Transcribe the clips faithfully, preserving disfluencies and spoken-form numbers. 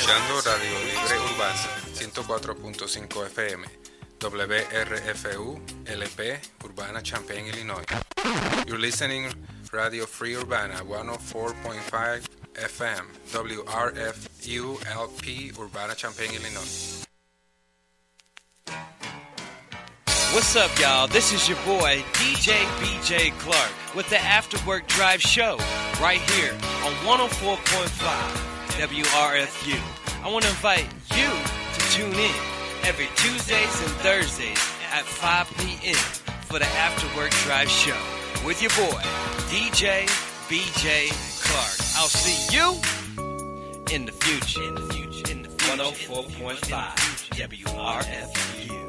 escuchando Radio Libre Urbana ciento cuatro punto cinco F M, W R F U L P, Urbana, Champaign, Illinois. You're listening Radio Free Urbana one oh four point five F M, W R F U L P, Urbana, Champaign, Illinois. What's up, y'all? This is your boy, D J B J Clark, with the After Work Drive Show, right here on one oh four point five W R F U. I want to invite you to tune in every Tuesdays and Thursdays at five p.m. for the After Work Drive Show with your boy, D J B J Clark. I'll see you in the future. In the future. In the future. one oh four point five W R F U.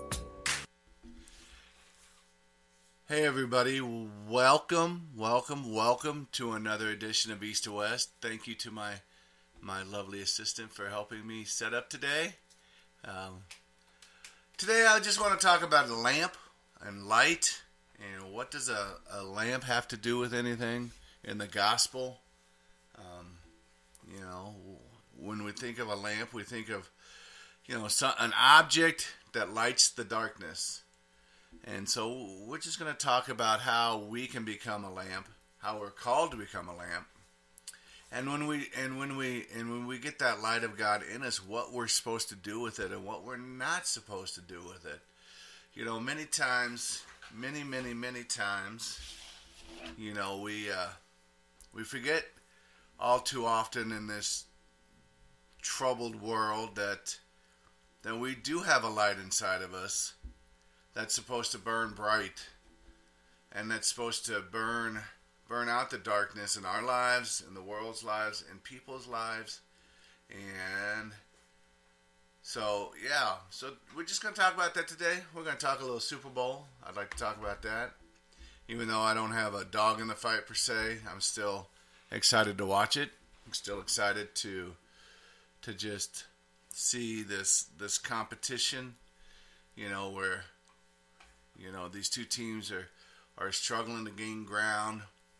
Hey everybody, welcome, welcome, welcome to another edition of East to West. Thank you to my my lovely assistant for helping me set up today. Um, today I just want to talk about a lamp and light, and what does a, a lamp have to do with anything in the gospel. Um, you know, when we think of a lamp, we think of, you know, some, an object that lights the darkness. And so we're just going to talk about how we can become a lamp, how we're called to become a lamp, and when we and when we and when we get that light of God in us, what we're supposed to do with it and what we're not supposed to do with it. You know, many times, many, many, many times, you know, we uh, we forget all too often in this troubled world that that we do have a light inside of us that's supposed to burn bright, and that's supposed to burn burn out the darkness in our lives, in the world's lives, in people's lives. And so, yeah, so we're just going to talk about that today. We're going to talk a little Super Bowl. I'd like to talk about that. Even though I don't have a dog in the fight per se, I'm still excited to watch it. I'm still excited to to just see this this competition, you know, where You know, these two teams are, are struggling to gain ground,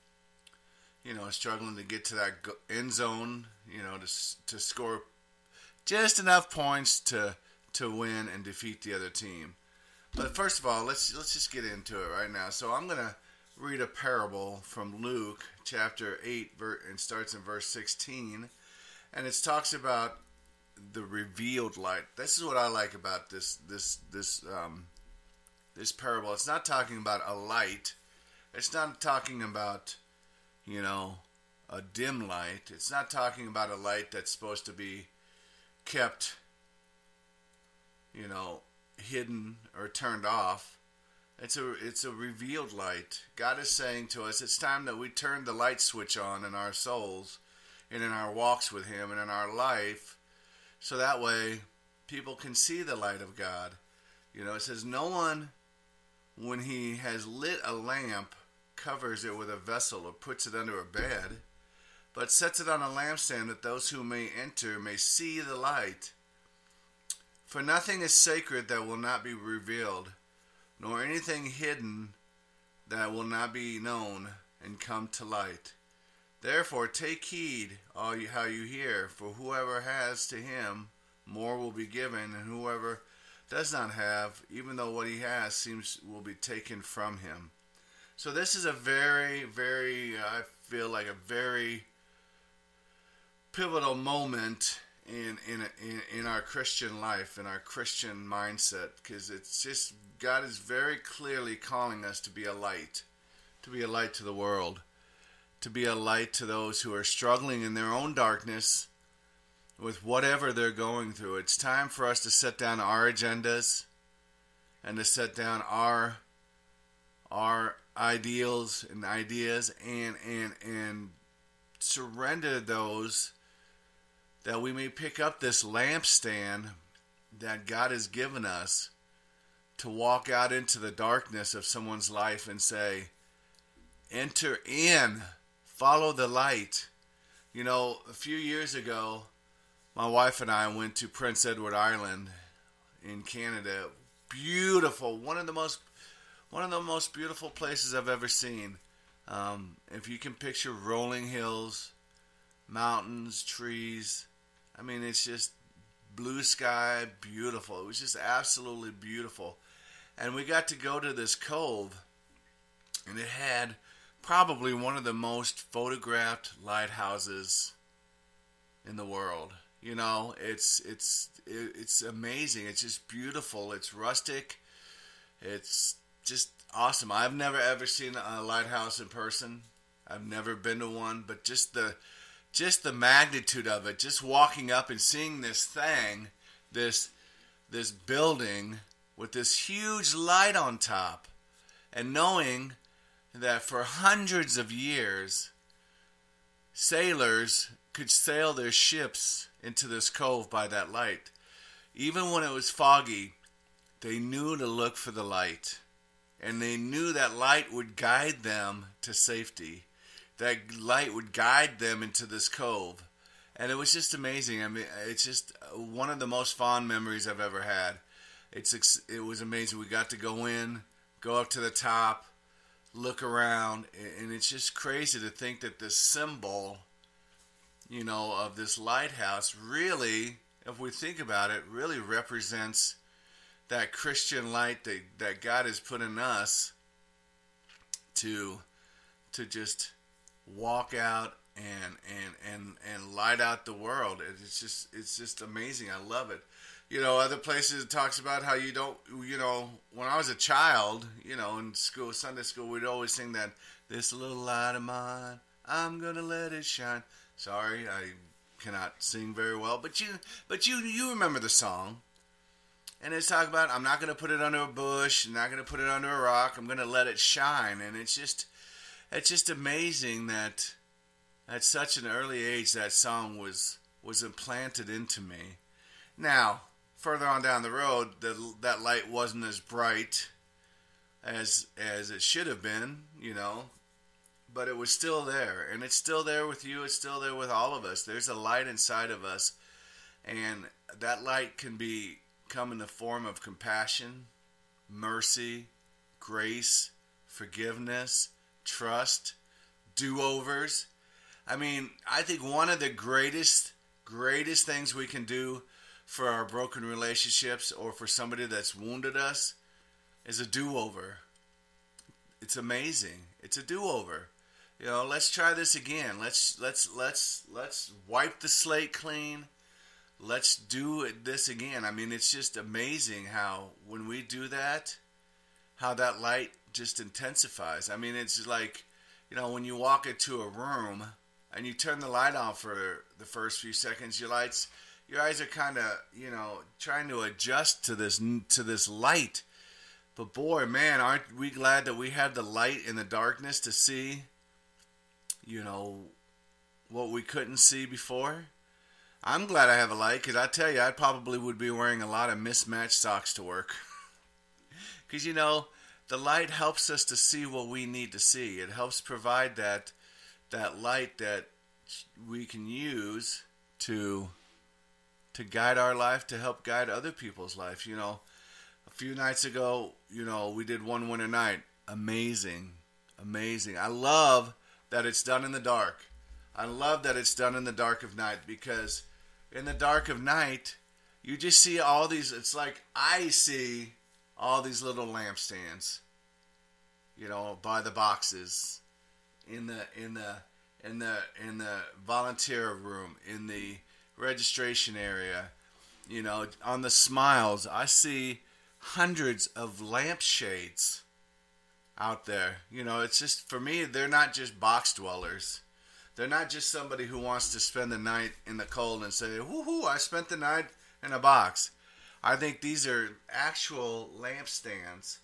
you know, struggling to get to that end zone, you know, to to score just enough points to to win and defeat the other team. But first of all, let's let's just get into it right now. So I'm going to read a parable from Luke chapter eight, and starts in verse sixteen, and it talks about the revealed light. This is what I like about this this this um This parable. It's not talking about a light. It's not talking about, you know, a dim light. It's not talking about a light that's supposed to be kept, you know, hidden or turned off. It's a it's a revealed light. God is saying to us, it's time that we turn the light switch on in our souls and in our walks with Him and in our life, so that way people can see the light of God. You know, it says, no one, when he has lit a lamp, covers it with a vessel or puts it under a bed, but sets it on a lampstand that those who may enter may see the light. For nothing is sacred that will not be revealed, nor anything hidden that will not be known and come to light. Therefore take heed all you, how you hear, for whoever has, to him more will be given, and whoever does not have, even though what he has seems will be taken from him. So this is a very, very, I feel like a very pivotal moment in in in, in our Christian life, in our Christian mindset, because it's just, God is very clearly calling us to be a light, to be a light to the world, to be a light to those who are struggling in their own darkness with whatever they're going through. It's time for us to set down our agendas and to set down our our ideals and ideas and and and surrender those, that we may pick up this lampstand that God has given us to walk out into the darkness of someone's life and say, enter in, follow the light. You know, a few years ago, my wife and I went to Prince Edward Island in Canada. Beautiful, one of the most, one of the most beautiful places I've ever seen. Um, if you can picture rolling hills, mountains, trees, I mean, it's just blue sky, beautiful. It was just absolutely beautiful. And we got to go to this cove, and it had probably one of the most photographed lighthouses in the world. You know, it's it's it's amazing. It's just beautiful. It's rustic. It's just awesome. I've never ever seen a lighthouse in person. I've never been to one, but just the just the magnitude of it, just walking up and seeing this thing, this this building with this huge light on top, and knowing that for hundreds of years sailors could sail their ships into this cove by that light. Even when it was foggy, they knew to look for the light, and they knew that light would guide them to safety. That light would guide them into this cove. And it was just amazing. I mean, it's just one of the most fond memories I've ever had. It's it was amazing. We got to go in, go up to the top, look around, and it's just crazy to think that this symbol, you know, of this lighthouse really, if we think about it, really represents that Christian light that, that God has put in us to to just walk out and and and and light out the world. It's just it's just amazing. I love it. You know, other places it talks about how you don't, you know, when I was a child, you know, in school, Sunday school, we'd always sing that, "This little light of mine, I'm gonna let it shine." Sorry, I cannot sing very well, but you but you you remember the song. And it's talking about, I'm not going to put it under a bush, I'm not going to put it under a rock, I'm going to let it shine. And it's just it's just amazing that at such an early age that song was was implanted into me. Now, further on down the road, the, that light wasn't as bright as as it should have been, you know, but it was still there. And it's still there with you, it's still there with all of us. There's a light inside of us, and that light can be come in the form of compassion, mercy, grace, forgiveness, trust, do-overs. I mean, I think one of the greatest, greatest things we can do for our broken relationships or for somebody that's wounded us is a do-over. It's amazing. It's a do-over. You know, let's try this again. Let's let's let's let's wipe the slate clean. Let's do this again. I mean, it's just amazing how when we do that, how that light just intensifies. I mean, it's like, you know, when you walk into a room and you turn the light on for the first few seconds, your lights, your eyes are kind of, you know, trying to adjust to this to this light. But boy, man, aren't we glad that we have the light in the darkness to see, you know, what we couldn't see before? I'm glad I have a light, because I tell you, I probably would be wearing a lot of mismatched socks to work. Because, you know, the light helps us to see what we need to see. It helps provide that that light that we can use to to guide our life, to help guide other people's life. You know, a few nights ago, you know, we did One Winter Night. Amazing. Amazing. I love that it's done in the dark. I love that it's done in the dark of night, because in the dark of night, you just see all these, it's like I see all these little lampstands, you know, by the boxes, in the, in the, in the, in the volunteer room, in the registration area, you know, on the Smiles, I see hundreds of lampshades out there. You know, it's just, for me, they're not just box dwellers. They're not just somebody who wants to spend the night in the cold and say, woohoo, I spent the night in a box. I think these are actual lampstands.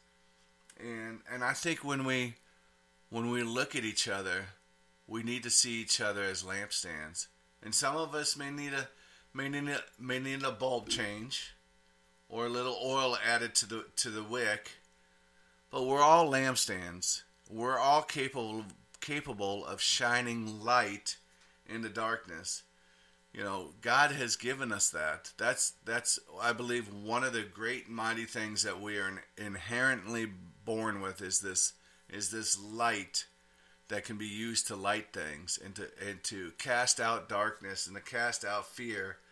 And and I think when we when we look at each other, we need to see each other as lampstands. And some of us may need a may need a, may need a bulb change or a little oil added to the to the wick. But we're all lampstands. We're all capable capable of shining light in the darkness. You know, God has given us that. That's, that's I believe, one of the great mighty things that we are inherently born with is this is this light that can be used to light things and to, and to cast out darkness and to cast out fear.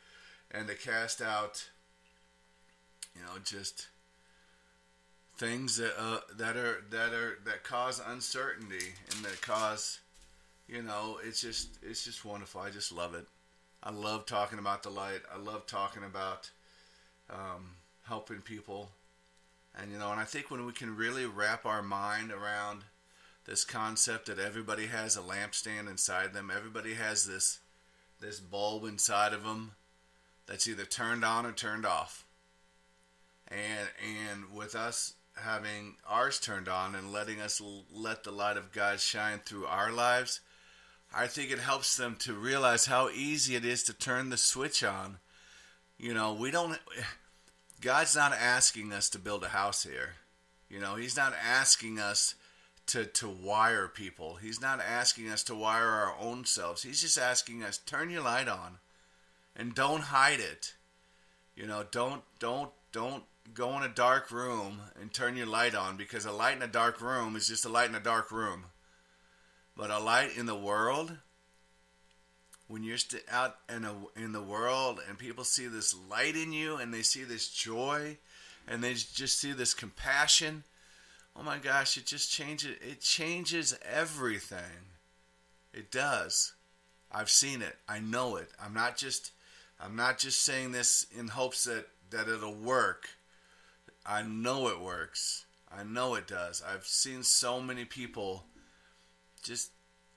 and to cast out, you know, just things that uh, that are that are that cause uncertainty and that cause, you know, it's just it's just wonderful. I just love it. I love talking about the light. I love talking about um, helping people, and you know, and I think when we can really wrap our mind around this concept that everybody has a lampstand inside them, everybody has this this bulb inside of them that's either turned on or turned off, and and with us having ours turned on and letting us l- let the light of God shine through our lives, I think it helps them to realize how easy it is to turn the switch on. You know, we don't, God's not asking us to build a house here. You know, He's not asking us to, to wire people. He's not asking us to wire our own selves. He's just asking us, turn your light on and don't hide it. You know, don't, don't, don't go in a dark room and turn your light on, because a light in a dark room is just a light in a dark room. But a light in the world, when you're st- out in, a, in the world and people see this light in you and they see this joy and they just see this compassion, oh my gosh, it just changes, it changes everything. It does. I've seen it. I know it. I'm not just, I'm not just saying this in hopes that, that it'll work. I know it works. I know it does. I've seen so many people just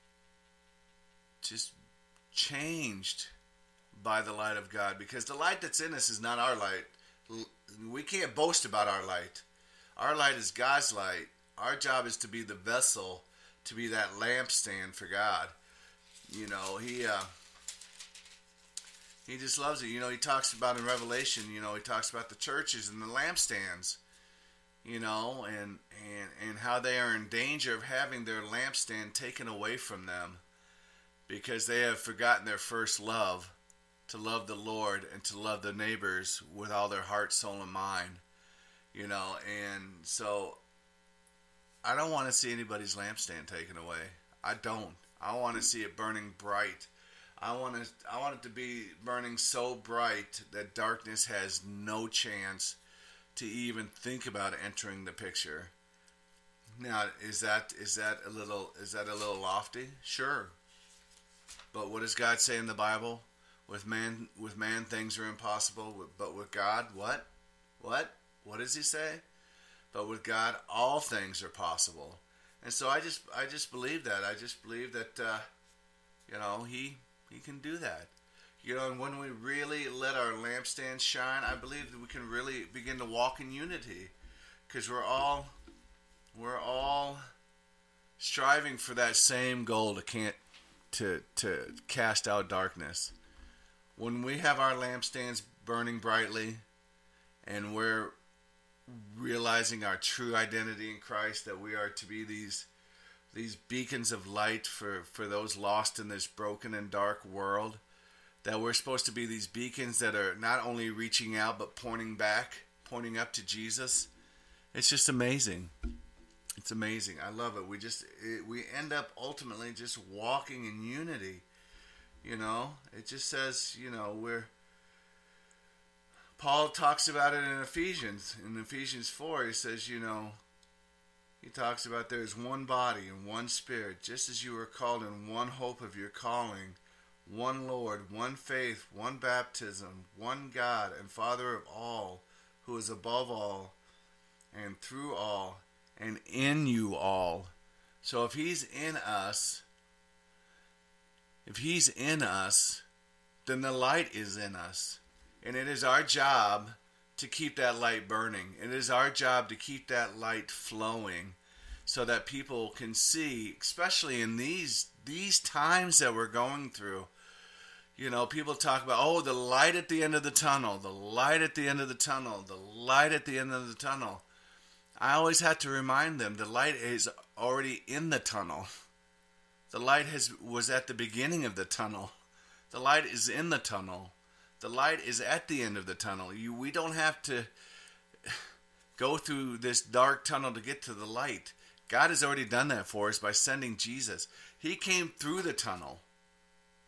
just changed by the light of God, because the light that's in us is not our light. We can't boast about our light. Our light is God's light. Our job is to be the vessel, to be that lampstand for God. You know, he uh, he just loves it. You know, he talks about in Revelation, you know, he talks about the churches and the lampstands, you know, and, and, and how they are in danger of having their lampstand taken away from them because they have forgotten their first love, to love the Lord and to love the neighbors with all their heart, soul, and mind, you know. And so I don't want to see anybody's lampstand taken away. I don't. I want to see it burning bright. I want to, I want it to be burning so bright that darkness has no chance to even think about entering the picture. Now, is that is that a little is that a little lofty? Sure. But what does God say in the Bible? With man, with man things are impossible, but with God, what? What? What does He say? But with God, all things are possible. And so I just, I just believe that. I just believe that, uh, you know, He, He can do that. You know, and when we really let our lampstand shine, I believe that we can really begin to walk in unity, because we're all, we're all striving for that same goal to can't, to to cast out darkness. When we have our lampstands burning brightly, and we're realizing our true identity in Christ, that we are to be these these beacons of light for, for those lost in this broken and dark world, that we're supposed to be these beacons that are not only reaching out but pointing back, pointing up to Jesus. It's just amazing. It's amazing. I love it. We just it, we end up ultimately just walking in unity. You know, it just says, you know, we're Paul talks about it in Ephesians. In Ephesians four, he says, you know, he talks about there is one body and one spirit, just as you were called in one hope of your calling, one Lord, one faith, one baptism, one God and Father of all, who is above all and through all and in you all. So if He's in us, if He's in us, then the light is in us. And it is our job to keep that light burning. It is our job to keep that light flowing so that people can see, especially in these these times that we're going through. You know, people talk about, oh, the light at the end of the tunnel, the light at the end of the tunnel, the light at the end of the tunnel. I always have to remind them the light is already in the tunnel. The light has was at the beginning of the tunnel. The light is in the tunnel. The light is at the end of the tunnel. You, we don't have to go through this dark tunnel to get to the light. God has already done that for us by sending Jesus. He came through the tunnel.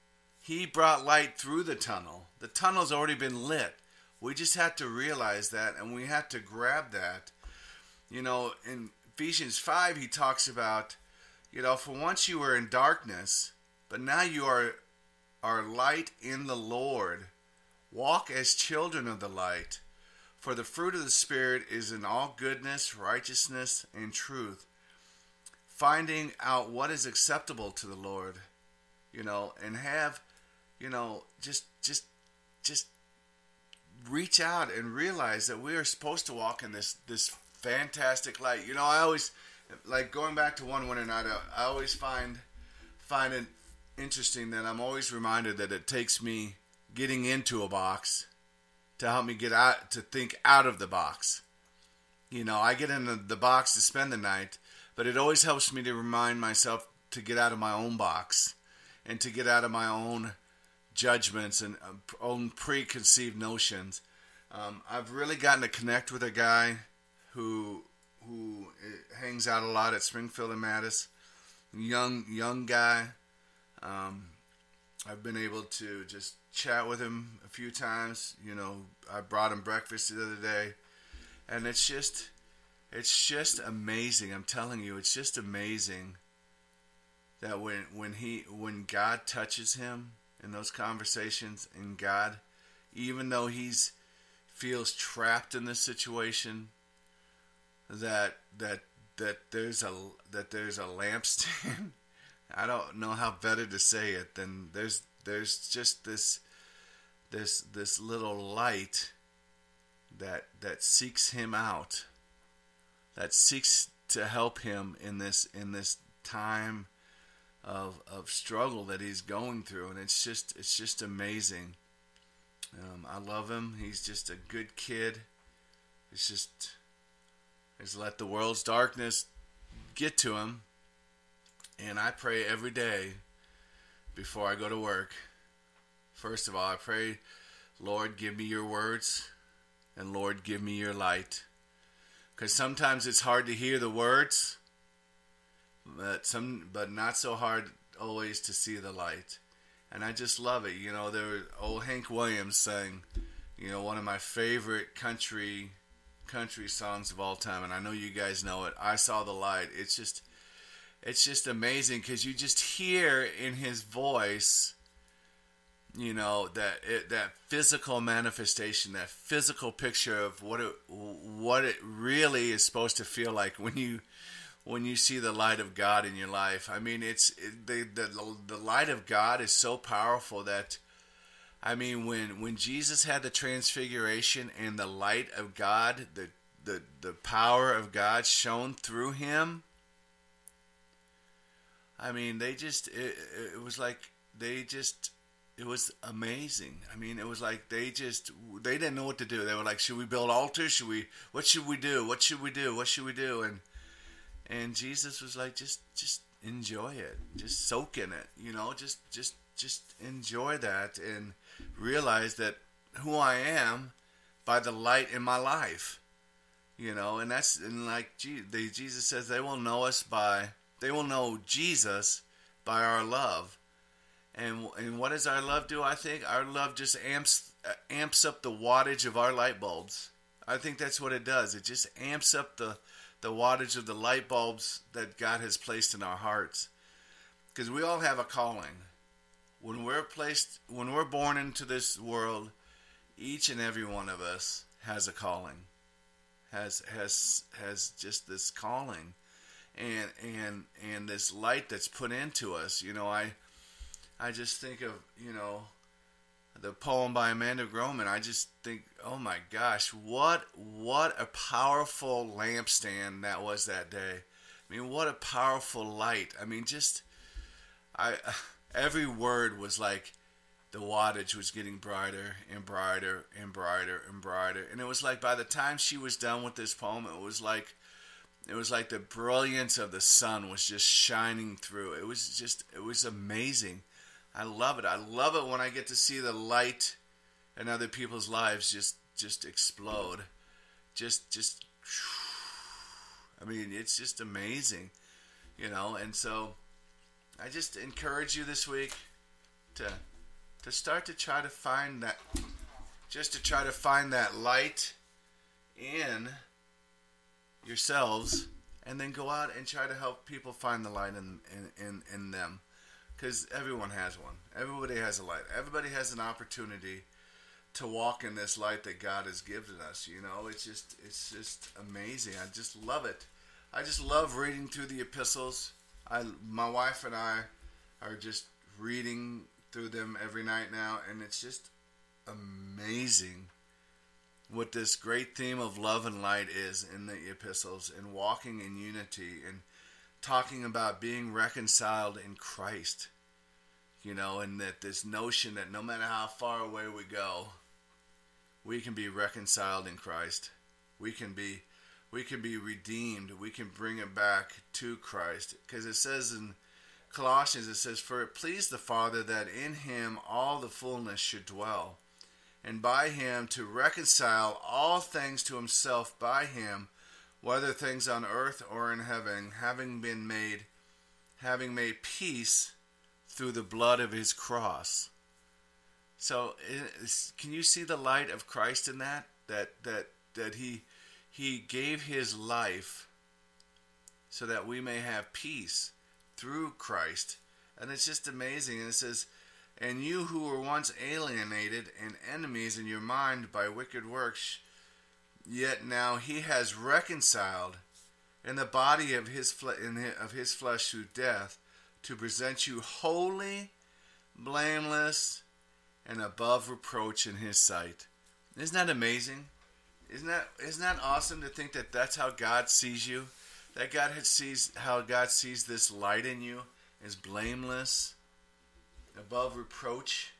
He brought light through the tunnel. The tunnel's already been lit. We just have to realize that, and we have to grab that. You know, in Ephesians five, he talks about, you know, for once you were in darkness, but now you are, are light in the Lord. Walk as children of the light. For the fruit of the Spirit is in all goodness, righteousness, and truth. Finding out what is acceptable to the Lord, you know, and have, you know, just, just, just reach out and realize that we are supposed to walk in this, this fantastic light. You know, I always, like going back to one winter night, I always find, find it interesting that I'm always reminded that it takes me getting into a box to help me get out, to think out of the box. You know, I get in the, the box to spend the night, but it always helps me to remind myself to get out of my own box and to get out of my own judgments and own preconceived notions. Um, I've really gotten to connect with a guy who who hangs out a lot at Springfield and Mattis. Young young guy. Um, I've been able to just chat with him a few times. You know, I brought him breakfast the other day, and it's just it's just amazing. I'm telling you, it's just amazing that when when he when God touches him in those conversations, and God, even though he's feels trapped in this situation, that that that there's a that there's a lampstand. I don't know how better to say it than there's there's just this this this little light that that seeks him out, that seeks to help him in this in this time of of struggle that he's going through, and it's just it's just amazing. Um, I love him. He's just a good kid. It's just just let the world's darkness get to him, and I pray every day before I go to work. First of all, I pray, Lord, give me your words, and Lord, give me your light, because sometimes it's hard to hear the words. But some, but not so hard always to see the light, and I just love it. You know, there was old Hank Williams sang, you know, one of my favorite country country songs of all time, and I know you guys know it. I Saw the Light. It's just, it's just amazing because you just hear in his voice, you know, that it, that physical manifestation, that physical picture of what it what it really is supposed to feel like when you. When you see the light of God in your life. I mean, it's it, the, the the light of God is so powerful that, I mean, when when Jesus had the transfiguration and the light of God, the the, the power of God shone through him, I mean, they just, it, it was like, they just, it was amazing. I mean, it was like they just, they didn't know what to do. They were like, should we build altars? Should we, what should we do? What should we do? What should we do? And And Jesus was like, just, just enjoy it, just soak in it, you know, just, just, just enjoy that and realize that who I am by the light in my life, you know, and that's, and like they, Jesus says, they will know us by, they will know Jesus by our love. And and what does our love do? I think our love just amps amps up the wattage of our light bulbs. I think that's what it does. It just amps up the the wattage of the light bulbs that God has placed in our hearts. Because we all have a calling. When we're placed, when we're born into this world, each and every one of us has a calling. Has has has just this calling, and and and this light that's put into us. You know, I I just think of, you know, the poem by Amanda Groman. I just think, oh my gosh, what what a powerful lampstand that was that day. I mean, what a powerful light. I mean, just I every word was like the wattage was getting brighter and brighter and brighter and brighter. And it was like by the time she was done with this poem, it was like it was like the brilliance of the sun was just shining through. It was just it was amazing. I love it. I love it when I get to see the light in other people's lives just just explode. Just just I mean, it's just amazing, you know. And so I just encourage you this week to to start to try to find that, just to try to find that light in yourselves, and then go out and try to help people find the light in in, in, in them. Because everyone has one. Everybody has a light. Everybody has an opportunity to walk in this light that God has given us. You know, it's just it's just amazing. I just love it. I just love reading through the epistles. I, my wife and I are just reading through them every night now, and it's just amazing what this great theme of love and light is in the epistles, and walking in unity, and talking about being reconciled in Christ. You know, and that this notion that no matter how far away we go, we can be reconciled in Christ. We can be we can be redeemed. We can bring it back to Christ. Because it says in Colossians, it says, "For it pleased the Father that in him all the fullness should dwell, and by him to reconcile all things to himself by him, whether things on earth or in heaven, having been made, having made peace through the blood of his cross." So, can you see the light of Christ in that? That that that he he gave his life so that we may have peace through Christ, and it's just amazing. And it says, "And you who were once alienated and enemies in your mind by wicked works, yet now he has reconciled in the body of his fle- in his, of his flesh through death, to present you holy, blameless, and above reproach in his sight." Isn't that amazing? Isn't that isn't that awesome to think that that's how God sees you? That God has sees how God sees this light in you is blameless, above reproach,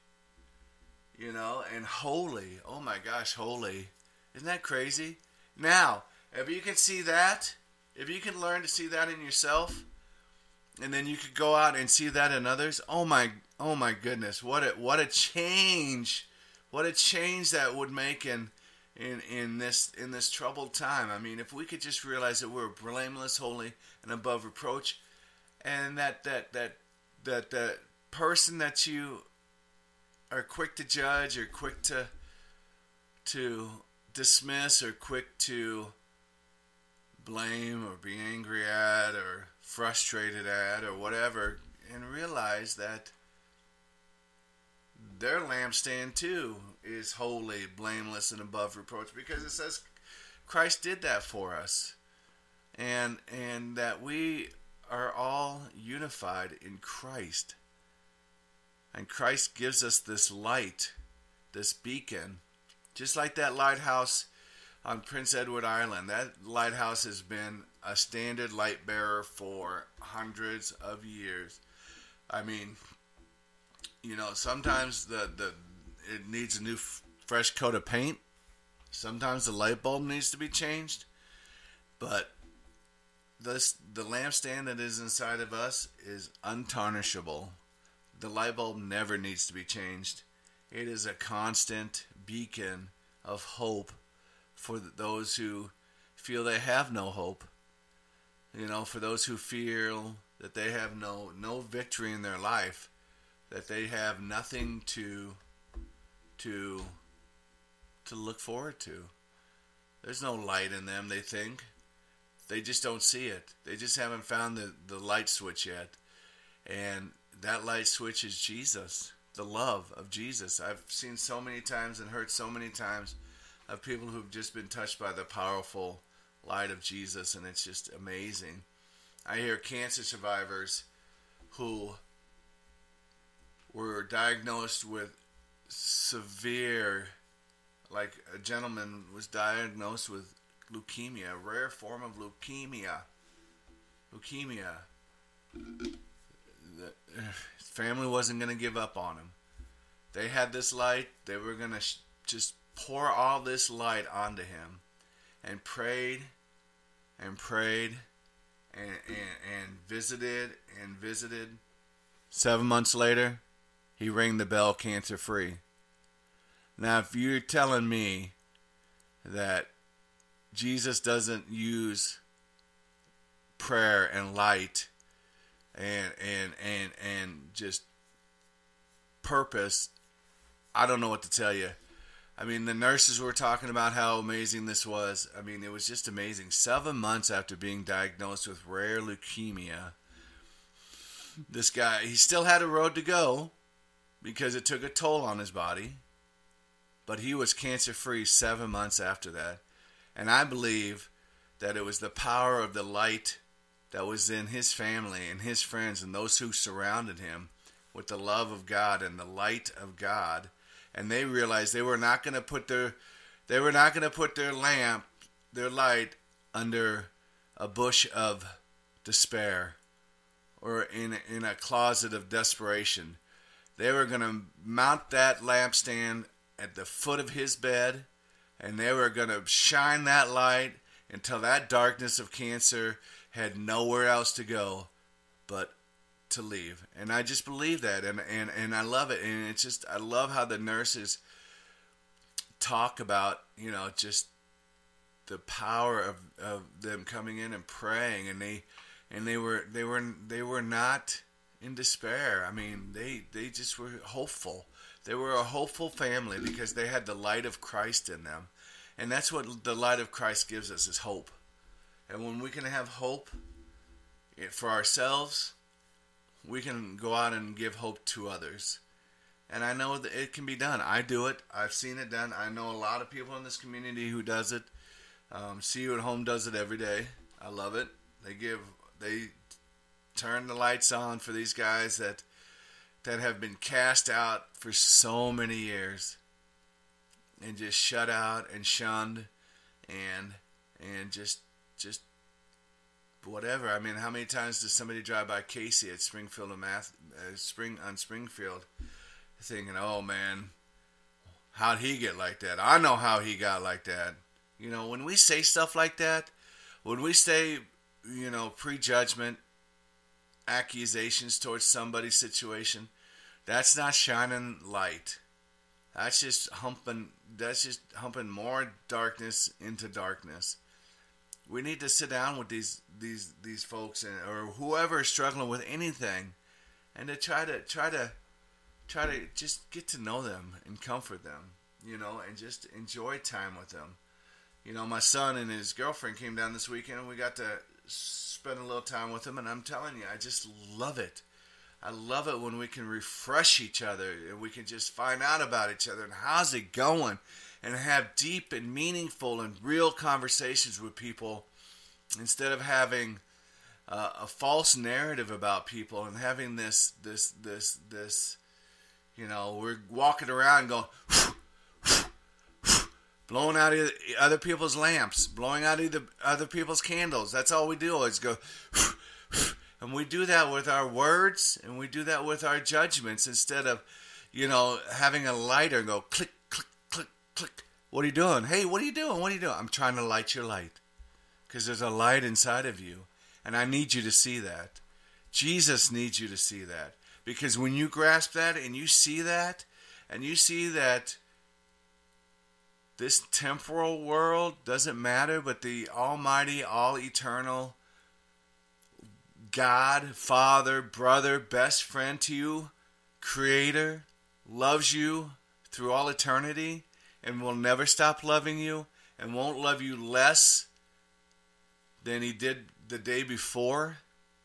you know, and holy. Oh my gosh, holy. Isn't that crazy? Now, if you can see that, if you can learn to see that in yourself, and then you could go out and see that in others, oh my oh my goodness, what a what a change. What a change that would make in in in this in this troubled time. I mean, if we could just realize that we're blameless, holy, and above reproach, and that that that that that person that you are quick to judge, or quick to to dismiss, or quick to blame, or be angry at, or frustrated at, or whatever, and realize that their lampstand too is holy, blameless, and above reproach, because it says Christ did that for us, and and that we are all unified in Christ, and Christ gives us this light, this beacon, just like that lighthouse on Prince Edward Island. That lighthouse has been a standard light bearer for hundreds of years. I mean, you know, sometimes the, the it needs a new f- fresh coat of paint. Sometimes the light bulb needs to be changed. But this the lampstand that is inside of us is untarnishable. The light bulb never needs to be changed. It is a constant beacon of hope for those who feel they have no hope. You know, for those who feel that they have no no victory in their life, that they have nothing to to to look forward to. There's no light in them, they think. They just don't see it. They just haven't found the, the light switch yet. And that light switch is Jesus, the love of Jesus. I've seen so many times and heard so many times of people who've just been touched by the powerful light of Jesus, and it's just amazing. I hear cancer survivors who were diagnosed with severe, like a gentleman was diagnosed with leukemia, a rare form of leukemia. Leukemia. The his family wasn't going to give up on him. They had this light. They were going to sh- just pour all this light onto him, and prayed and prayed and, and, and visited and visited. Seven months later, he rang the bell cancer free. Now, if you're telling me that Jesus doesn't use prayer and light and and and and just purpose I don't know what to tell you. I mean, the nurses were talking about how amazing this was. I mean, it was just amazing. Seven months after being diagnosed with rare leukemia, this guy, he still had a road to go because it took a toll on his body. But he was cancer-free seven months after that. And I believe that it was the power of the light that was in his family and his friends and those who surrounded him with the love of God and the light of God. And they realized they were not going to put their they were not going to put their lamp, their light, under a bush of despair or in in a closet of desperation. They were going to mount that lampstand at the foot of his bed, and they were going to shine that light until that darkness of cancer had nowhere else to go but to leave. And I just believe that, and, and, and I love it. And it's just, I love how the nurses talk about, you know, just the power of, of them coming in and praying, and they and they were they were they were not in despair. I mean, they they just were hopeful. They were a hopeful family because they had the light of Christ in them. And that's what the light of Christ gives us, is hope. And when we can have hope for ourselves, we can go out and give hope to others. And I know that it can be done. I do it. I've seen it done. I know a lot of people in this community who does it. Um, See You at Home does it every day. I love it. They give, they turn the lights on for these guys that that have been cast out for so many years and just shut out and shunned and and just just whatever. I mean, how many times does somebody drive by Casey at Springfield and Math, uh, Spring on Springfield, thinking, "Oh man, how'd he get like that? I know how he got like that." You know, when we say stuff like that, when we say, you know, prejudgment, accusations towards somebody's situation, that's not shining light. That's just humping. That's just humping more darkness into darkness. We need to sit down with these these these folks and or whoever is struggling with anything, and to try to try to try to just get to know them and comfort them, you know, and just enjoy time with them. You know, my son and his girlfriend came down this weekend, and we got to spend a little time with them. And I'm telling you, I just love it. I love it when we can refresh each other and we can just find out about each other and how's it going, and have deep and meaningful and real conversations with people instead of having uh, a false narrative about people and having this, this, this, this, you know, we're walking around going, blowing out other people's lamps, blowing out either other people's candles. That's all we do is go, and we do that with our words, and we do that with our judgments instead of, you know, having a lighter and go click, click, click, click. What are you doing? Hey, what are you doing? What are you doing? I'm trying to light your light because there's a light inside of you, and I need you to see that. Jesus needs you to see that, because when you grasp that and you see that, and you see that this temporal world doesn't matter, but the almighty, all-eternal God, Father, brother, best friend to you, Creator, loves you through all eternity and will never stop loving you and won't love you less than He did the day before.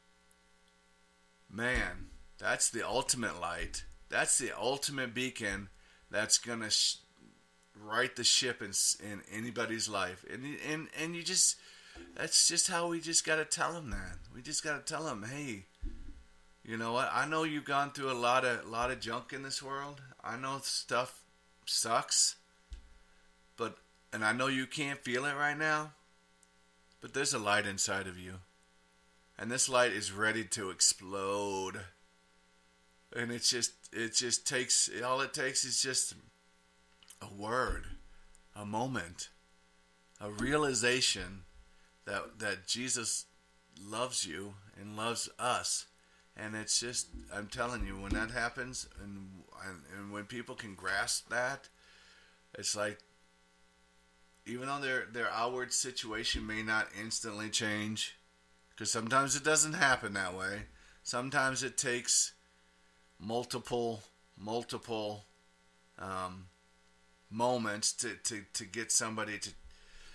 Man, that's the ultimate light. That's the ultimate beacon that's going to sh- right the ship in, in anybody's life. And, and, and you just... That's just how we just got to tell them that. We just got to tell them, hey, you know what? I know you've gone through a lot of lot of junk in this world. I know stuff sucks, but and I know you can't feel it right now, but there's a light inside of you, and this light is ready to explode. And it's just it just takes all it takes is just a word, a moment, a realization that that Jesus loves you and loves us. And it's just, I'm telling you, when that happens, and, and and when people can grasp that, it's like, even though their their outward situation may not instantly change, because sometimes it doesn't happen that way. Sometimes it takes multiple multiple um, moments to, to, to get somebody to,